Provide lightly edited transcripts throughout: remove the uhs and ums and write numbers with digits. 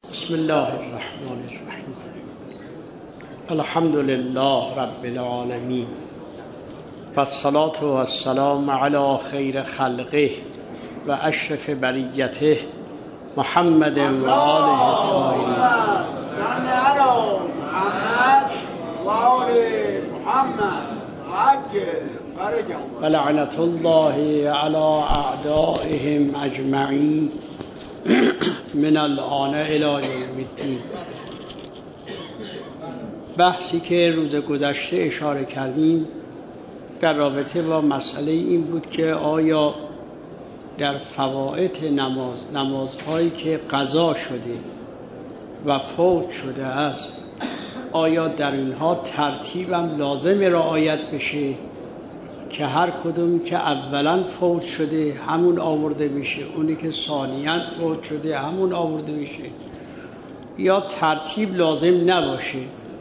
بسم الله الرحمن الرحیم. الحمد لله رب العالمین و الصلاة و السلام علی خیر خلقه و اشرف بریته محمد و آله الطاهرین. و لعنت الله علی اعدائهم اجمعین من الآن الی یوم الدین. بحثی که روز گذشته اشاره کردیم در رابطه با مسئله این بود که آیا در فوائد نمازهایی که قضا شده و فوت شده است آیا در اینها ترتیبم لازم رعایت بشه که هر کدومی که اولا فوت شده همون آورده بشه، اونی که ثانیاً فوت شده همون آورده بشه، یا ترتیب لازم نباشه.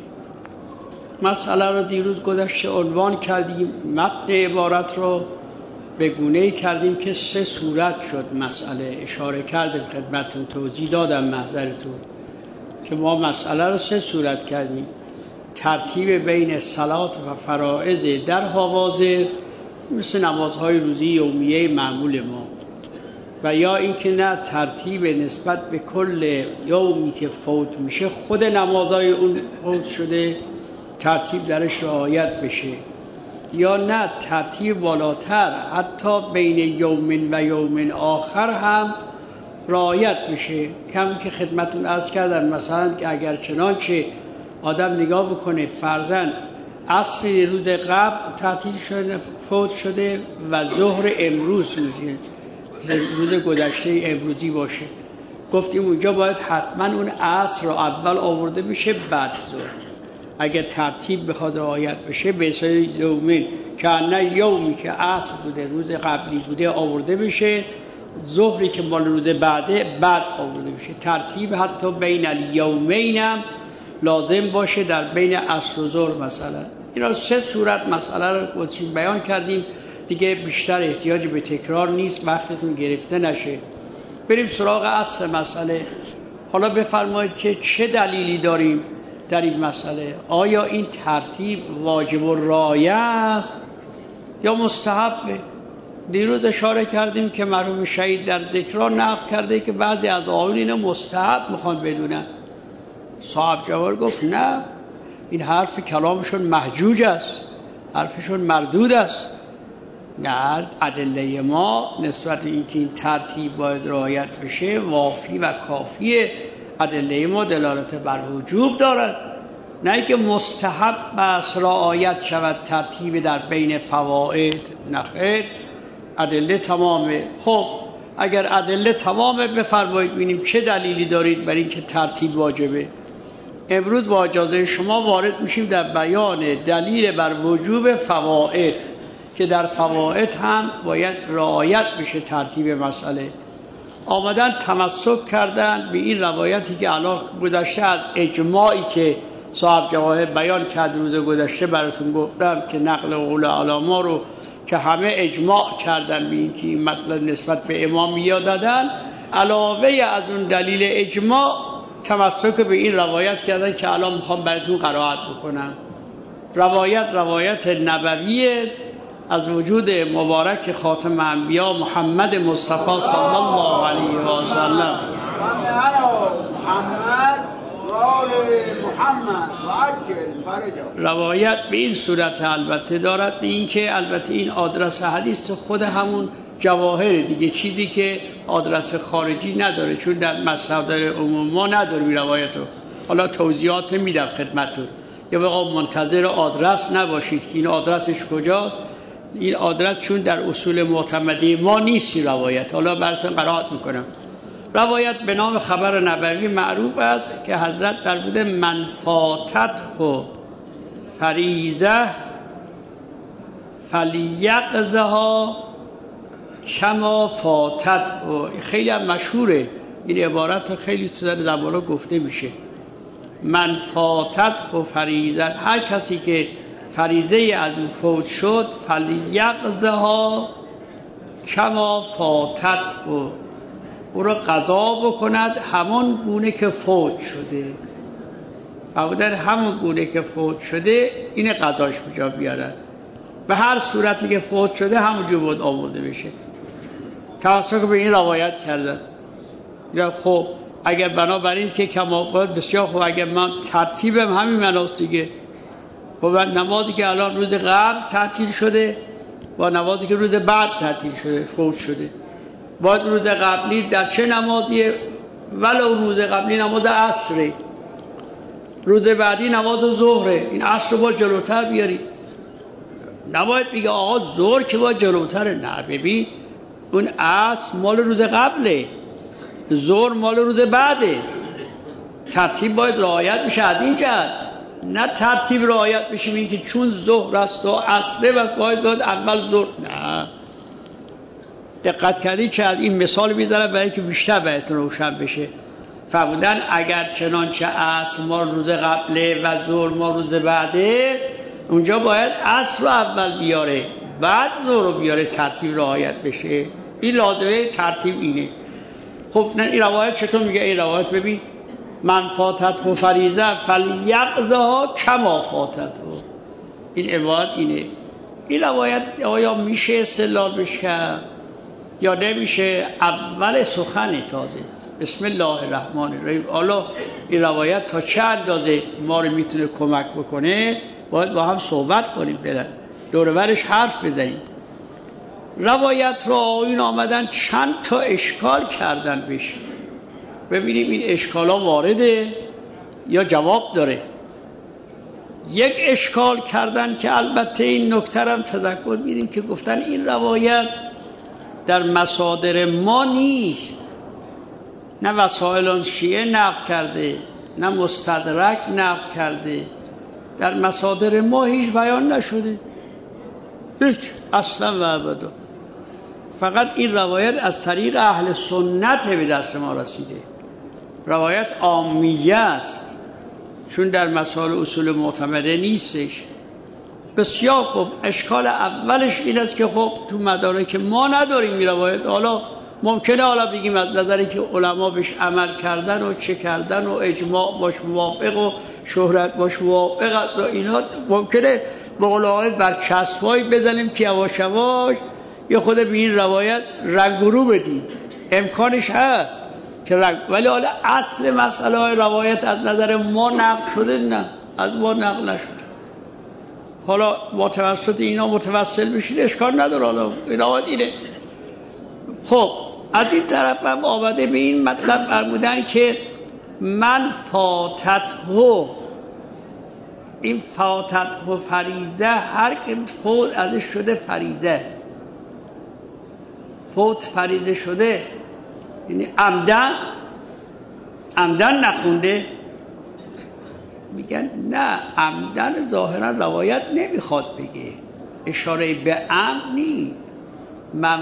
مسئله رو دیروز گذشته عنوان کردیم، متن عبارت رو به گونه‌ای کردیم که 3 صورت شد مسئله. اشاره کردیم خدمتتون، توضیح دادم محضرتون که ما مسئله رو 3 صورت کردیم: ترتیب بین صلات و فرائض در حواضر مثل نمازهای روزی یومیه معمول ما، و یا اینکه نه، ترتیب نسبت به کل یومی که فوت میشه خود نمازهای اون فوت شده ترتیب درش رعایت بشه، یا نه ترتیب بالاتر حتی بین یومین و یومین آخر هم رعایت بشه. کمی که خدمتون عرض کردم مثلا که اگر چنانچه آدم نگاه بکنه فرضاً عصر روز قبل تعطیل شده فوت شده و ظهر امروز روز گذشته امروزی باشه، گفتیم اونجا باید حتما اون عصر رو اول آورده بشه بعد ظهر. اگر ترتیب بخواد رعایت بشه به حساب یومین که نه یومی که عصر بوده روز قبلی بوده آورده بشه، ظهری که مال روز بعده بعد آورده بشه. ترتیب حتی بین الیومین هم لازم باشه در بین عصر و ظهر مثلا. اینا 3 صورت مسئله رو بیان کردیم دیگه، بیشتر احتیاج به تکرار نیست، وقتتون گرفته نشه. بریم سراغ اصل مسئله. حالا بفرمایید که چه دلیلی داریم در این مسئله؟ آیا این ترتیب واجب الرعایه است یا مستحبه؟ دیروز اشاره کردیم که مرحوم شهید در ذکرها نقل کرده که بعضی از آقایون اینو مستحب میخوان بدونن. صاحب جوار گفت نه، این حرف کلامشون محجوج است، حرفشون مردود است. نه، ادله ما نسبت اینکه این ترتیب باید رعایت بشه وافی و کافیه. ادله ما دلالت بر وجوب دارد، نه اینکه مستحب است رعایت شود ترتیب در بین فواید. نه خیر، ادله تمامه. خب اگر ادله تمامه بفرمایید ببینیم چه دلیلی دارید برای اینکه ترتیب واجبه. امروز با اجازه شما وارد میشیم در بیان دلیل بر وجوب فواید که در فواید هم باید رعایت بشه ترتیب مسئله. آمدن تمسک کردن به این روایتی که الان گذشته از اجماعی که صاحب جواهر بیان کرد روز گذشته براتون گفتم که نقل قول علما رو که همه اجماع کردن به این که این مطلب نسبت به امامیه دادن، علاوه از اون دلیل اجماع تمسک به این روایت کردن که الان میخوام براتون قرائت بکنم. روایت نبویه از وجود مبارک خاتم انبیا محمد مصطفی صلی الله علیه و سلم. روایت به این صورت البته دارد، به این که البته این آدرس حدیث خود همون جواهر دیگه، چیزی که آدرس خارجی نداره، چون در مصادر عموم ما نداریم روایتو. حالا توضیحات میدم خدمتتون، یه وقت منتظر آدرس نباشید که این آدرسش کجاست. این آدرس چون در اصول معتمدی ما نیست روایت. حالا براتون قرائت میکنم. روایت به نام خبر نبوی معروف است که حضرت در بوده من فاتت و فریضه فلیقضها کما فاتت. و خیلی هم مشهوره این عبارت، خیلی تو در زبان گفته میشه. من فاتت و فریضه، هر کسی که فریضه از او فوت شد فلیقضها کما فاتت، او را قضا بکند همان گونه که فوت شده. و در همون گونه که فوت شده این قضاش بجا بیارن. به هر صورتی که فوت شده همونجور بود آورده بشه. توسط به این روایت کردن. یا خب اگر بنابراین که کمافات بسیار خوب، اگر من ترتیبم همین مناست دیگه. خب نمازی که الان روز قبل تعطیل شده و نمازی که روز بعد تعطیل شده فوت شده، باید روز قبلی در چه نمازیه؟ ولو روز قبلی نماز عصره، روز بعدی نماز ظهره، این عصر رو باید جلوتر بیاری. نباید بگه آقا ظهر که باید جلوتره. نه ببین اون عصر مال روز قبله، ظهر مال روز بعده. ترتیب باید رعایت بشه از این جهت، نه ترتیب رعایت بشه این که چون ظهر است و عصره و باید اول ظهر. نه دقت کردی چه از این مثال میذارم برای اینکه بیشتر بهتون روشن بشه. فرمودن اگر چنانچه عصر مال روز قبله و ظهر مال روز بعده، اونجا باید عصر رو اول بیاره بعد ظهر رو بیاره، ترتیب رعایت بشه. این لازمه ترتیب اینه. خب نه این روایت چطور میگه؟ این روایت ببین من فاتت و فریضه فلیقضها کما فاتت. این عبارت اینه. این روایت آیا میشه استدلال بشه یا نمیشه؟ اول سخن تازه بسم الله الرحمن الرحیم. حالا این روایت تا چه اندازه ما رو میتونه کمک بکنه باید با هم صحبت کنیم، برن دور برش حرف بزنیم. روایت رو آیون آمدن چند تا اشکال کردن بشه، ببینیم این اشکال ها وارده یا جواب داره. یک اشکال کردن که البته این نکته هم تذکر میدیم که گفتن این روایت در مصادر ما نیست، نه وسائل شیعه نقل کرده نه مستدرک نقل کرده، در مصادر ما هیچ بیان نشده، هیچ اصلا و ابدا. فقط این روایت از طریق اهل سنت به دست ما رسیده، روایت عامیه است چون در مسائل اصول معتمده نیستش. بسیار خوب. اشکال اولش این است که خب تو مدارک ما نداریم این روایت. حالا ممکنه حالا بگیم از نظری که علما بهش عمل کردن و چه کردن و اجماع باش موافق و شهرت باش موافق است و اینا، ممکنه به قول آقای برچسبایی بزنیم که یواش یواش یه خود به این روایت رنگ و رو بدیم. امکانش هست که ولی حالا اصل مسئله های روایت از نظر ما نقل شده، نه از ما نقل نشده. حالا با توسط اینا متوسل بشید اشکال نداره. حالا این روایت اینه. خب از این طرف هم آمده به این مطلب فرمودن که من فاتته، این فاتته فریضه، هر که فوت ازش شده فریضه، فوت فریضه شده یعنی عمدن نخونده. میگن نه عمدن ظاهرا روایت نمیخواد بگه، اشاره به عمد نی. من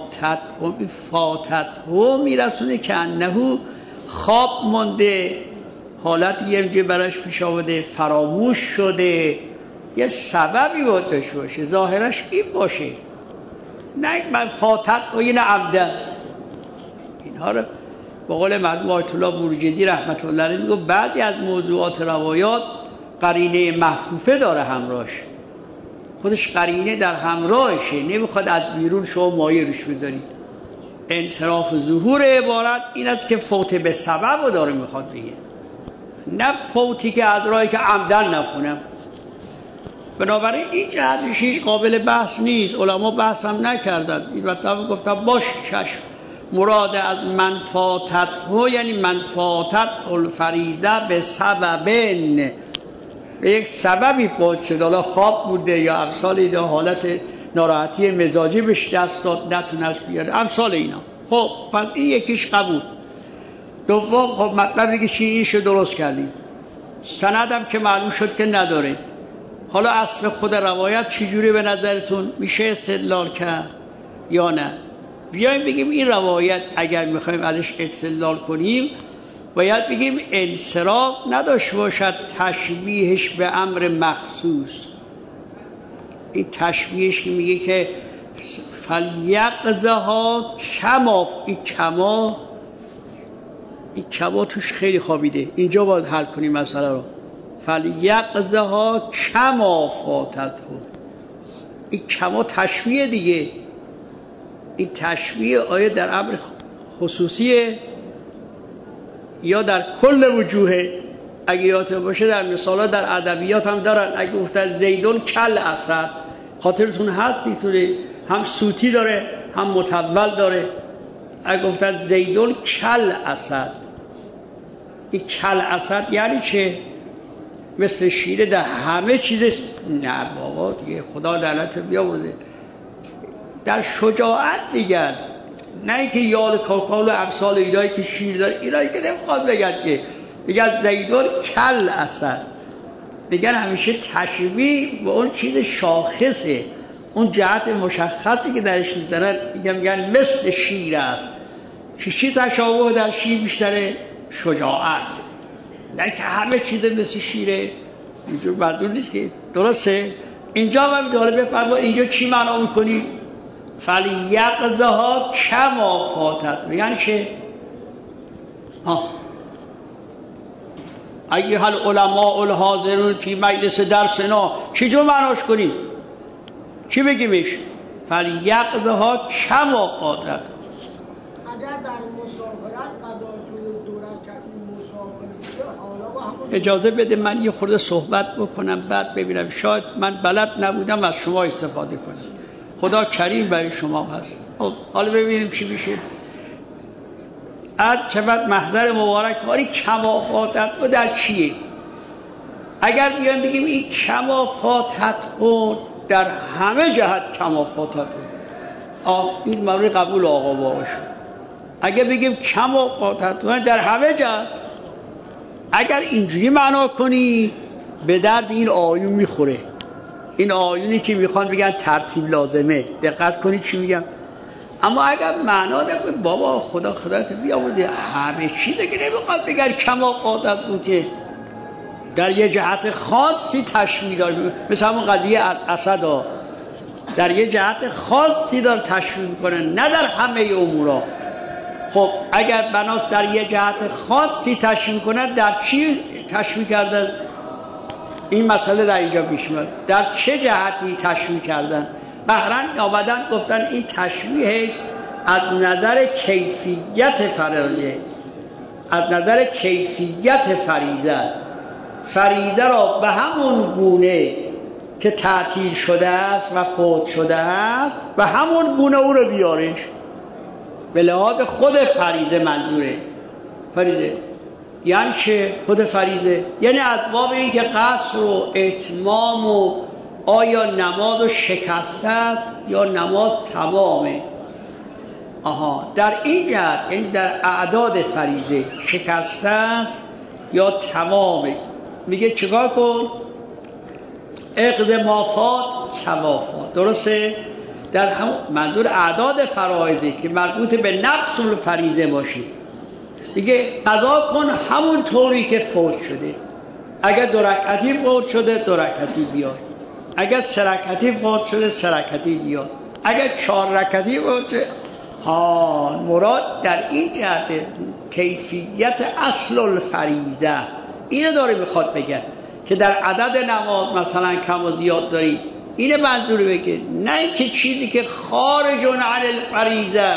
فاتته میرسونه که انهو خواب مونده، حالت یه جه براش پیش آمده، فراموش شده، یه سببی باید داشته باشه، ظاهرش این باشه. نه من فاتته یعنی عمدن. اینها رو به قول مرحوم آیت الله بروجردی رحمت الله علیه میگه بعضی از موضوعات روایات قرینه محفوفه داره همراهش، خودش قرینه در همراهشه، نمیخواد از بیرون شما مایه روش بذاری. انصراف ظهور عبارت این است که فوت به سبب رو داره میخواد بگه، نه فوتی که از راهی که عمدن نخونم. بنابراین این جهتش هیچ قابل بحث نیست، علما بحث هم نکردن. این مطلب گفتم باش چشم، مراد از منفاتت هو یعنی منفاتت الفریضه به سببن، به یک سببی فوت شد، حالا خواب بوده یا امثال یا حالت ناراحتی مزاجی بهش دست داد نتونست بیاره، امثال اینا. خب پس این یکیش قبول. دوم خب مطلب دیگه شیعیشو درست کردیم، سندم که معلوم شد که نداره. حالا اصل خود روایت چجوری به نظرتون میشه استدلال کرد یا نه؟ بیایم بگیم این روایت اگر میخوایم ازش استدلال کنیم باید بگیم انصراف نداشته باشد تشبیهش به امر مخصوص. این تشبیهش که میگه که فلیقضها کما، این کما این کما توش خیلی خوابیده، اینجا باید حل کنیم مسئله رو. فلیقضها کما فاتته، این کما تشبیه دیگه. این تشبیه آیا در امر خصوصیه یا در کل وجوهه؟ اگه یادتون باشه در مثالا در ادبیات هم دارن، اگه گفتن زیدون کل اسد، خاطرتون هست اینطوری هم صوتی داره هم متول داره. اگه گفتن زیدون کل اسد، این کل اسد یعنی چه؟ مثل شیره در همه چیز. نه بابا دیگه خدا لعنت بیاورده، در شجاعت دیگر، نه اینکه یال کاکال و امثال اینایی که شیر داره، اینایی که نمیخواد بگن که دیگر زیدون کل اسد. دیگر همیشه تشبیه به اون چیز شاخصه، اون جهت مشخصی که درش میزنن میگن مثل شیر است. چی تشابه در شیر بیشتره؟ شجاعت. نه که همه چیز مثل شیره، اینجور منظور نیست که. درسته؟ اینجا هم میتونه بفرمایید اینجا چی معنا میکنی؟ فلیقضها کما فاتته یعنی چه؟ ایها العلماء الحاضرون فی مجلس درسنا، چجور معناش کنیم؟ چی بگیمش؟ فلیقضها کما فاتته. اگر در مسافرت قضا توی دو رکعتی مسافر بوده، حالا با همون اجازه بده من یه خورده صحبت بکنم بعد ببینم، شاید من بلد نبودم از شما استفاده کنم. خدا کریم برای شما هست. حالا ببینیم چی میشه. از چقدر محضر مبارک تاری کما فاتته در چیه؟ اگر بیایم بگیم این کما فاتته در همه جهت کما فاتته، این مورد قبول آقا بابا شد. اگر بگیم کما فاتته در همه جهت، اگر اینجوری معنا کنی به درد این آیون میخوره. این آیونی که میخوان بگن ترتیب لازمه، دقت کنید چی میگم. اما اگر معنا نکنی بابا خدایت بیاورده همه چیزه که نمیخواد بگن کما فاتته، که در یه جهت خاصی تشبیه داره، مثل همون قضیه اسد ها در یه جهت خاصی داره تشبیه میکنه، نه در همه امورا. خب اگر بناست در یه جهت خاصی تشبیه کنه، در چی تشبیه کردن؟ این مسئله در اینجا پیش میاد، در چه جهتی تشبیه کردن؟ بهرن آمدن گفتن این تشبیه از نظر کیفیت فریضه، از نظر کیفیت فریضه را به همون گونه که تعطیل شده است و فوت شده است و همون گونه او رو بیارش. به لحاظ خود فریضه منظوره. فریضه یعنی چه؟ خود فریضه یعنی از باب این که قصر و اتمام و آیا نماز رو شکسته است یا نماز تمامه. در این جهت یعنی در اعداد فریضه شکسته است یا تمامه. میگه چیکار کن؟ اقض ما فات کما فات. درسته؟ در هم منظور اعداد فرایضه که مربوط به نفس الفریضه باشه، میگه قضا کن همون طوری که فوت شده. اگر 2 رکعتی فوت شده 2 رکعتی بیار، اگر 3 رکعتی فوت شده 3 رکعتی بیار، اگر 4 رکعتی فوت شده. مراد در این جهت کیفیت اصل الفریضه اینو داره میخواد بگه که در عدد نماز مثلا کم و زیاد داری، اینه منظوری بگه، نه اینکه چیزی که خارج عن الفریضه،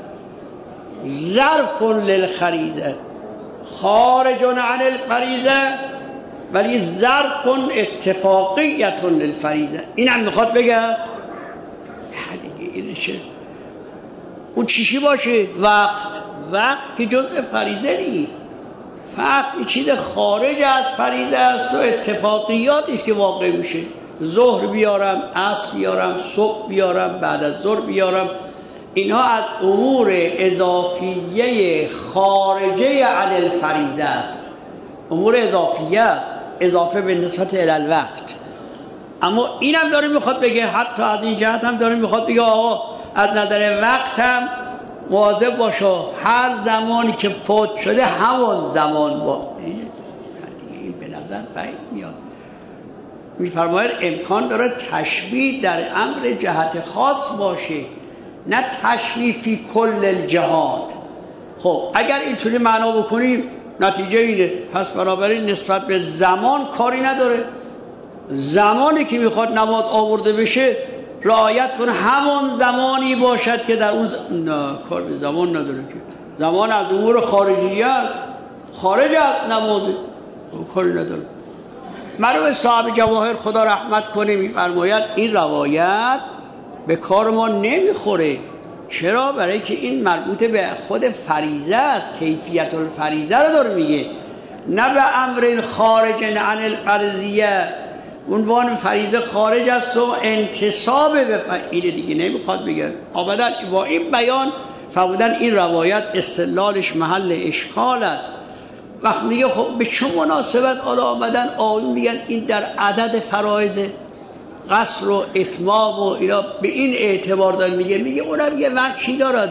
ظرف للفریضه، خارج عن الفریضه ولی ظرف اتفاقیت للفریضه. این هم میخواد بگه دیگه اینه چه؟ اون چیشی باشه؟ وقت که جزء فریضه نیست. فقط این چیز خارج از فریضه است و اتفاقیاتی است که واقع میشه. ظهر بیارم، عصر بیارم، صبح بیارم، بعد از ظهر بیارم، اینها از امور اضافیه خارجه عن الفریضه است. امور اضافیه است، اضافه به نسبت الالوقت. اما اینم داره میخواد بگه، حتی از این جهت هم داره میخواد بگه آقا از نظر وقت هم مواظب باشه، هر زمانی که فوت شده همون زمان با این به نظر بعید میاد. میفرماید امکان داره تشبیه در امر جهت خاص باشه، نه تشبیه فی کل الجهات. خب اگر اینطوری معنا بکنیم نتیجه اینه، پس بنابراین نسبت به زمان کاری نداره. زمانی که میخواد نماز آورده بشه رعایت کنه همون زمانی باشد که در اون کار به زمان نداره، که زمان از امور خارجی است، خارج از نماز کاری نداره. مرحوم صاحب جواهر خدا رحمت کنه میفرماید این روایت به کار ما نمیخوره. چرا؟ برای که این مربوط به خود فریضه است، کیفیت الفریضه رو داره میگه، نه به امر خارج عن الفرضیه. عنوان فریضه خارج است و انتصاب به فعیل دیگه نمیخواد بگه. ابدا با این بیان فرمودن این روایت استدلالش محل اشکال است. وقت میگه خب به چه مناسبت آمدن آیون میگن این در عدد فرایض قصر و اتمام و اینا به این اعتبار داره میگه اونم یه وجهی داره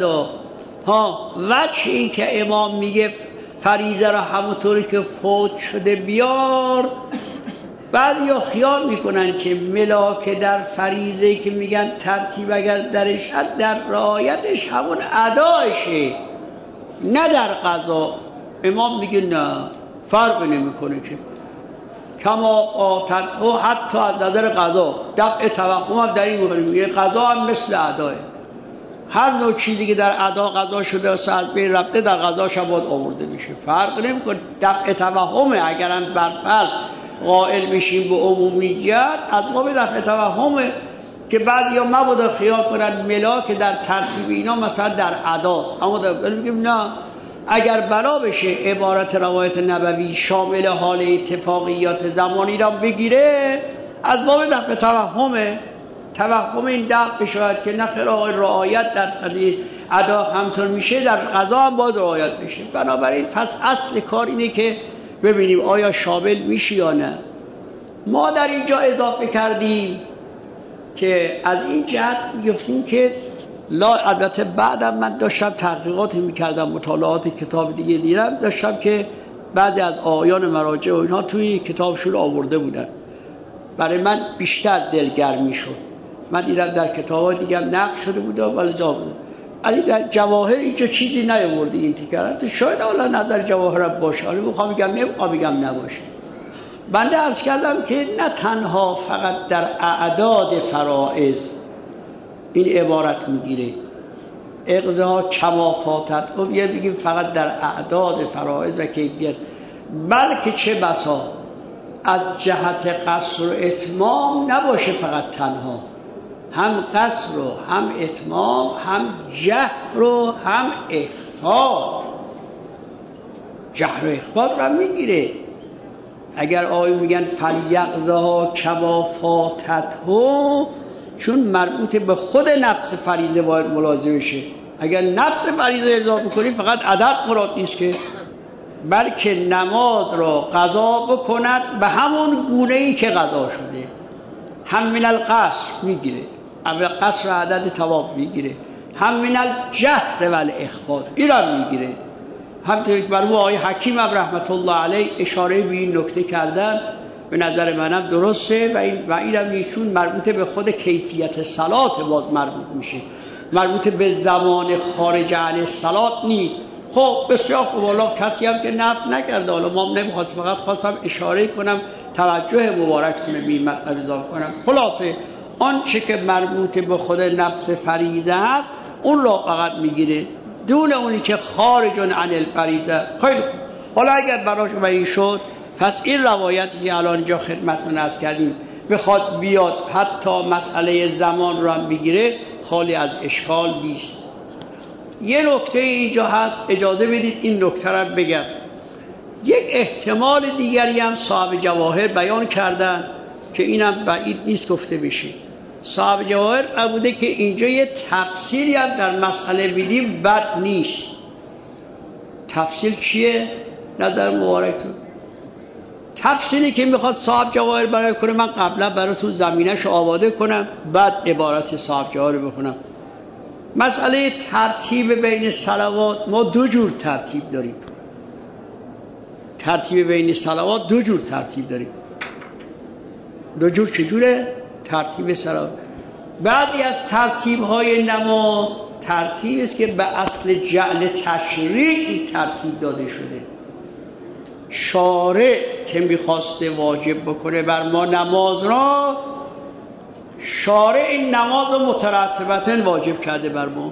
وجه این که امام میگه فریضه را همونطوری که فوت شده بیار. بعضی ها خیال میکنن که ملاک در فریضه که میگن ترتیب اگر درش در رعایتش همون ادایشه نه در قضا. امام میگه نه، فرق نمیکنه که کما فاتت و حتی از نظر قضا دفع توهم هم در این میگه قضا هم مثل اداه. هر نوع چیزی که در ادا قضا شده و از بین رفته در قضاش هم باید آورده میشه، فرق نمیکنه. دفع توهمه، اگرم برفعل قائل میشیم به عمومیت از ما به دفع توهمه که بعد یا مبادا خیال کنن ملاک در ترتیب اینا مثلا در اداست. اما در میگیم نه، اگر بنا بشه عبارت روایت نبوی شامل حال اتفاقیات زمانی را بگیره از باب دفع توهمه. توهم این دفع شاید که نخیر رعایت در ادا همطور میشه در قضا هم باید رعایت بشه. بنابراین پس اصل کار اینه که ببینیم آیا شامل میشه یا نه. ما در اینجا اضافه کردیم که از این جهت گفتیم که البته بعدم من داشتم تحقیقاتی میکردم، مطالعات کتاب دیگه دیدم، داشتم که بعضی از آیان مراجع و اینها توی کتابشون آورده بودن، برای من بیشتر دلگرمی شد. من دیدم در کتاب‌های دیگه هم نقل شده بود ولی جا بود، ولی در جواهر اینجا چیزی نیاورده این تیکرات. شاید حالا نظر جواهر باشه، حالا میخوام بگم نباشه. بنده عرض کردم که نه تنها فقط در اعداد فرائض این عبارت میگیره، اقضاء کما فاتت و بگیم فقط در اعداد فرائض و کیفیت، بلکه چه بسا از جهت قصر و اتمام نباشه فقط تنها، هم قصر و هم اتمام، هم جهر و هم اخفاض. جهر و اخفاض را میگیره. اگر آیه میگن فلیقضها کما فاتته، چون مربوط به خود نفس فریضه باید ملاحظه بشه. اگر نفس فریضه اضافه کنی فقط عدد مراد نیست که، بلکه نماز را قضا بکند به همون گونه‌ای که قضا شده. هم من القصر میگیره، اول قصر عدد تواب میگیره، هم من الجهر و الاخفاض این را میگیره. همطوری که مرحوم آقای حکیم رحمت الله علیه اشاره به این نکته کردن به نظر منم درسته و اینم ایشون مربوط به خود کیفیت صلات باز مربوط میشه، مربوط به زمان خارج عن صلات نیست. خب بسیار خوب، والا کسی هم که نفی نکرده، حالا ما نمیخواست، فقط خواستم اشاره کنم توجه مبارکتون به این مطلب اضافه کنم. خلاصه آنچه که مربوط به خود نفس فریضه هست اون را فقط میگیره، دون اونی که خارج عن الفریضه. خیلی خوب، حالا اگر براش این شد پس این روایتی که الان اینجا خدمتتون عرض کردیم بخواد بیاد حتی مسئله زمان رو هم بگیره خالی از اشکال نیست. یه نکته اینجا هست، اجازه بدید این نکته رو بگم. یک احتمال دیگری هم صاحب جواهر بیان کردن که اینم بعید نیست گفته بشه. صاحب جواهر بوده که اینجا یه تفصیلی هم در مسئله بدیم بد نیست. تفصیل چیه؟ نظر مبارکتون. تفصیلی که میخواد صاحب جواهر برای کنه من قبلا براتون زمینش آماده کنم بعد عبارت صاحب جواهر بخونم. مسئله ترتیب بین صلوات، ما دو جور ترتیب داریم. ترتیب بین صلوات دو جور ترتیب داریم. دو جور چجوره؟ ترتیب صلوات. بعضی از ترتیب های نماز ترتیب است که به اصل جعل تشریع این ترتیب داده شده. شارع که میخواسته واجب بکنه بر ما نماز را، شارع این نماز رو مترتبتاً واجب کرده بر ما.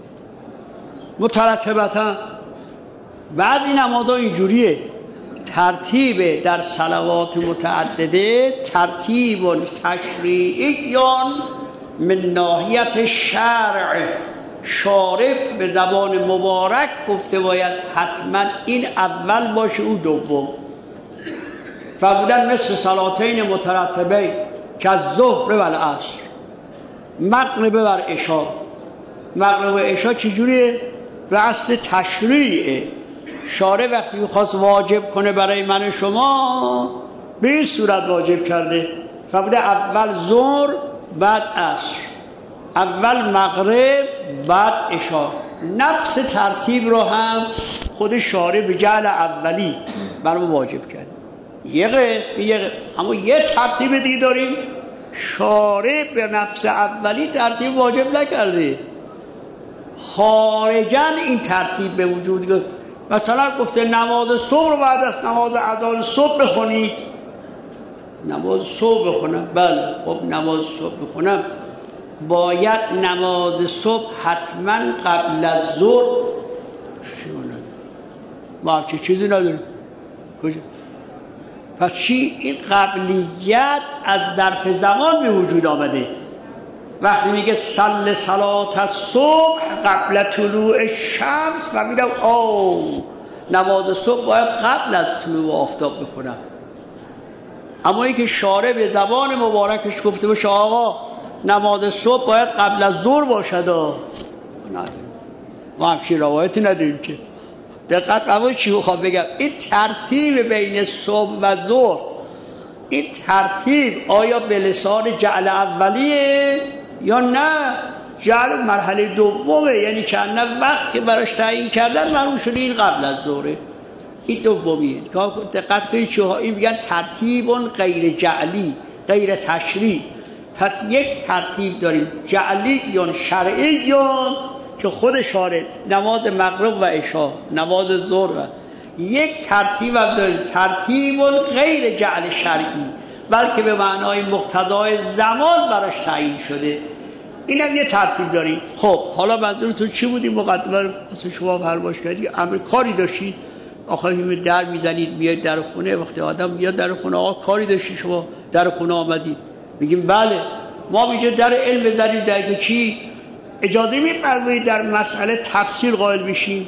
مترتبتاً بعضی نمازها اینجوریه، ترتیب در صلوات متعدده ترتیب تشریعیان من ناحیت شرع، شارع به زبان مبارک گفته باید حتما این اول باشه او دوم. فرمودن مثل صلاتین مترتبه که از ظهر و العصر، مغرب و عشاء. مغرب و عشاء چجوریه؟ به اصل تشریعه. شارع وقتی میخواست واجب کنه برای من شما به این صورت واجب کرده. فرموده اول ظهر بعد عصر، اول مغرب بعد عشاء. نفس ترتیب رو هم خود شارع به جعل اولی برام واجب کرده. اما یه ترتیب دیگه داریم شارع به نفس اولی ترتیب واجب نکرده، خارجاً این ترتیب به وجود گفت. مثلا گفته نماز صبح رو بعد از نماز اذان صبح بخونید. نماز صبح بخونم؟ بله. خب نماز صبح بخونم باید نماز صبح حتما قبل از ظهر شونه. ما هم چه چیزی نداریم. کجا؟ پس چی؟ این قبلیت از ظرف زمان به وجود آمده. وقتی میگه صل صلات الصبح قبل طلوع الشمس و میگم نماز صبح باید قبل از طلوع آفتاب بخونم. اما این که شارع به زبان مبارکش گفته باشه آقا نماز صبح باید قبل از ظهر باشد، ما همچین روایتی نداریم که. دقت قبول چی میخوام بگم؟ این ترتیب بین صبح و ظهر، این ترتیب آیا به لسان جعل اولیه یا نه جعل مرحله دومه؟ یعنی که نه وقت که براش تعیین کردن معلوم شده این قبل از ظهره، این دومیه. دقت کنید چه این میگن ترتیب غیر جعلی، غیر تشریع. پس یک ترتیب داریم جعلی یا شرعی یا که خود شارع، نماز مغرب و عشاء، نماز ظهر. و یک ترتیب هم داریم ترتیب غیر جعل شرعی، بلکه به معنای مقتضای زمان براش تعیین شده. این هم یه ترتیب داریم. خب حالا منظورتون چی بودی؟ مقدمه واسه شما فرمایش کردید امر کاری داشتید، آخر در میزنید میاد در خونه، وقتی آدم میاد در خونه آقا کاری داشتی شما در خونه آمدید، میگیم بله. ما اینجا در علم بزنیم در که چی اجازه میفرمایید در مسئله تفصیل قائل بشیم؟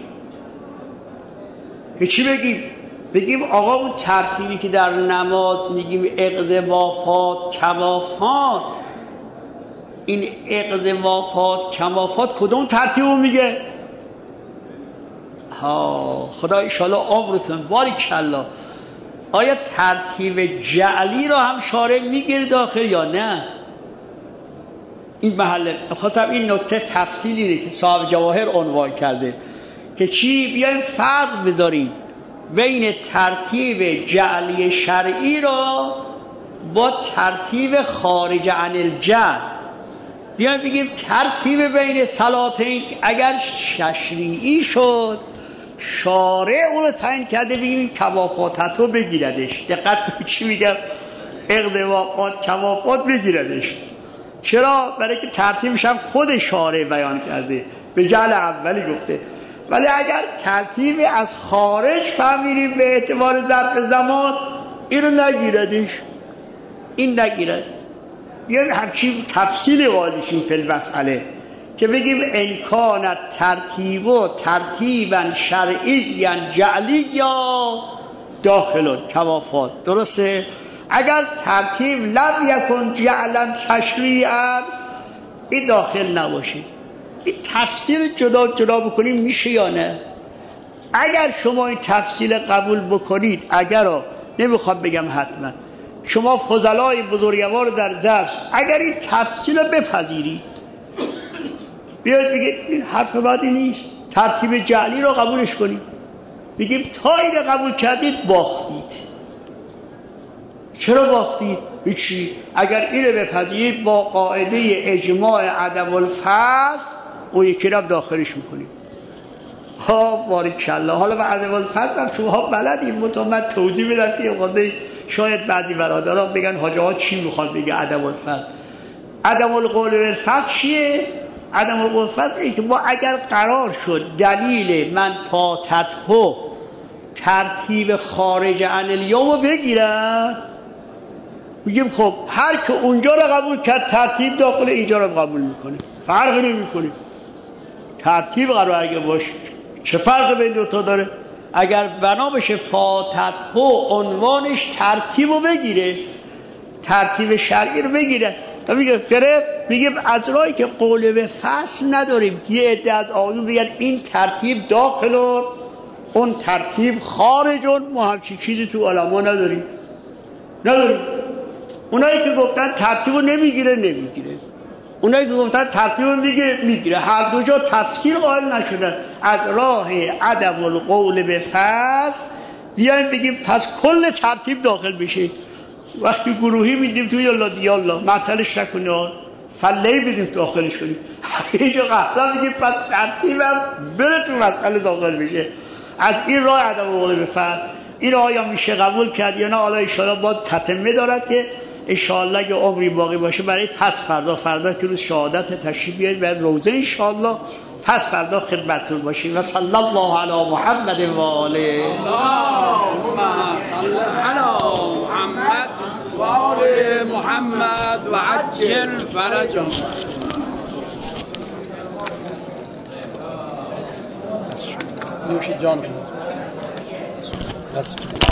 چی بگیم؟ بگیم آقا اون ترتیبی که در نماز میگیم اقتضافات کمافات، این اقتضافات کمافات کدوم ترتیبو میگه؟ خدا انشاءالله عمرتون باریکالله. آیا ترتیب جعلی رو هم شارع میگیره داخل یا نه؟ این محله بخاطر این نکته تفصیلی که صاحب جواهر عنوان کرده که چی بیایم فرق بذاریم بین ترتیب جعلی شرعی را با ترتیب خارج عن الجعل. بیایم بگیم ترتیب بین صلاتین اگر تشریعی شد شارع اون رو تعیین کرده، بگیم کمافات رو بگیردش. دقت کنید چی میگم؟ اقتضافات کمافات بگیردش. چرا؟ برای که ترتیبش هم خود شارع بیان کرده، به جعل اولی گفته. ولی اگر ترتیب از خارج فهمیدیم به اعتبار ظرف زمان، این رو نگیردش، این نگیرد. بیایم همچین تفصیل واضحشیم فی المسئله که بگیم امکانت ترتیب و ترتیبا شرعی جعلی یا داخلون کمافات. درسته؟ اگر ترتیب لم یکن جعلا تشریعا این داخل نباشه. این تفصیل جدا بکنیم میشه یا نه؟ اگر شما این تفصیل قبول بکنید، اگر نمیخوام بگم حتما، شما فضلای بزرگوار در درس اگر این تفصیل رو بپذیرید، بیاید بگید این حرف بدی نیست، ترتیب جعلی رو قبولش کنید، بگیم تا این قبول کردید باختید. چرا باختید؟ هیچی. اگر این رو بپذیرید با قاعده اجماع عدم الفصل، اون یکی رو داخلش میکنیم. ها باریکالله. حالا به عدم الفضل هم شما بلدین، من توضیح بدم که خورده شاید بعضی برادران بگن حاجی ها چی میخواد بگه عدم الفضل. عدم القول بالفضل چیه؟ عدم القول بالفضل اینه که ما اگر قرار شد دلیل من فاتته ترتیب خارج عن الیوم بگیرن، میگیم خب هر که اونجا رو قبول کرد ترتیب داخل اینجا رو قبول میکنه، فرقی نمیکنه. ترتیب قرار اگه باشه چه فرق بین دو تا داره؟ اگر بنا بشه فاتته عنوانش ترتیب رو بگیره، ترتیب شرعی رو بگیره، میگه از راهی که قول به فصل نداریم. یه عده از آقایون بگن این ترتیب داخل و اون ترتیب خارج، ما همچین چیزی تو علما نداریم. اونایی که گفتن ترتیب رو نمیگیره، اونایی که گفتن ترتیب رو میگیره. هر دو جا تفسیر قائل نشدن. از راه عدم القول به فصل بیایم بگیم پس کل ترتیب داخل بشه. وقتی گروهی میدیم توی یالا دیالا معطلش نکنیم، فلهی بدیم داخلش کنیم. اینجا قبلا میگیم پس ترتیبم بره تو مسئله داخل بشه. از این راه عدم القول به فصل این آیا میشه قبول کرد یا نه؟ حالا انشاءالله باید تتمه دارد که انشاءالله اگه عمری باقی باشه برای پس فردا که روز شهادت تشریف بیارید برای روزه انشاءالله پس فردا خدمتتون باشیم. و صلی الله علی محمد و آله. اللهم صل علی محمد و آل محمد و عجل فرجهم. نوش جان.